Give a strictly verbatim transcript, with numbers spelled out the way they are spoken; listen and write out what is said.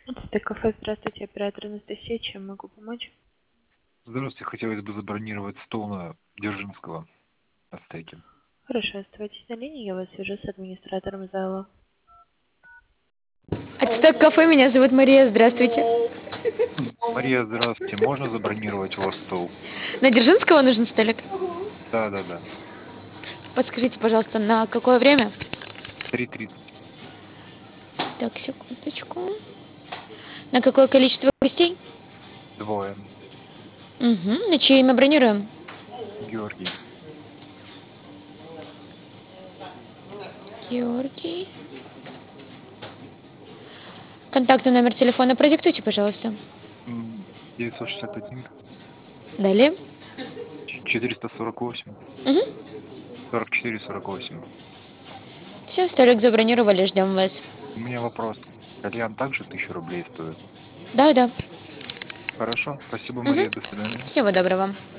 Это кафе, здравствуйте, оператор Анастасия, чем могу помочь? Здравствуйте, хотелось бы забронировать стол на Дзержинского на стейке. Хорошо, оставайтесь на линии, я вас свяжу с администратором зала. Ацтек кафе, меня зовут Мария, здравствуйте. Мария, здравствуйте, можно забронировать у вас стол? На Дзержинского нужен столик? Да, да, да. Подскажите, пожалуйста, на какое время? три тридцать. Так, секундочку. На какое количество гостей? Двое. Угу. На чье имя бронируем? Георгий. Георгий. Контактный номер телефона продиктуйте, пожалуйста. М, девятьсот шестьдесят один Далее. четыреста сорок восемь Угу. сорок четыре сорок восемь. Все, столик забронировали, ждем вас. У меня вопрос. Кальян также тысячу рублей стоит? Да, да. Хорошо, спасибо, Угу. Мария, до свидания. Всего доброго.